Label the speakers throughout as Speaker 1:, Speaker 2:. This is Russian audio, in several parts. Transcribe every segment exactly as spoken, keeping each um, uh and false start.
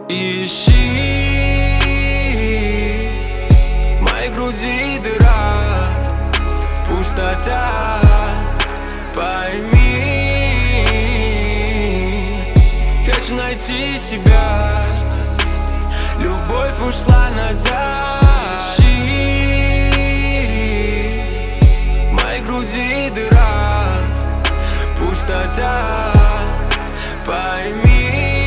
Speaker 1: Ищи в моей груди дыра, пустота, пойми. Хочу найти себя, любовь ушла назад. Ищи в моей груди дыра, пустота, пойми.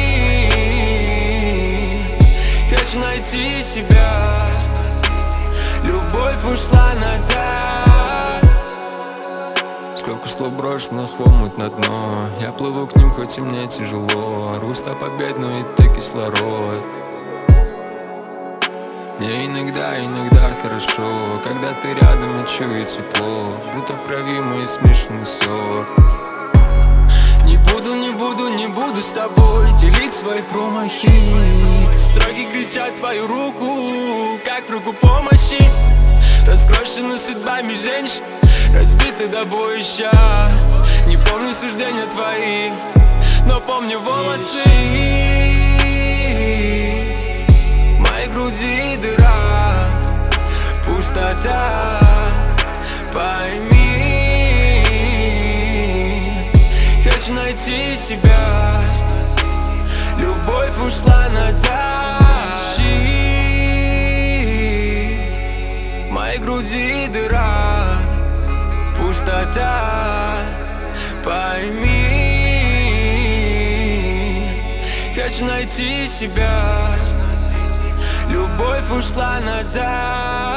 Speaker 1: Хочу найти себя, любовь ушла назад. Сколько слов брошенных в омут на дно. Я плыву к ним, хоть и мне тяжело. Руста побед, но и ты кислород. Мне иногда, иногда хорошо, когда ты рядом, я чую тепло, будто в крови мой смешанный ссор. Не буду, не буду, не буду с тобой делить свои промахи. Строки кричат твою руку, как в руку помощи. Раскрошены судьбами женщин, разбиты до боища. Не помню суждения твои, но помню волосы. В моей груди дыра, пустота, пойми. Хочу найти себя, любовь ушла назад. Ищи в моей груди дыра, пустота, пойми. Хочу найти себя, любовь ушла назад.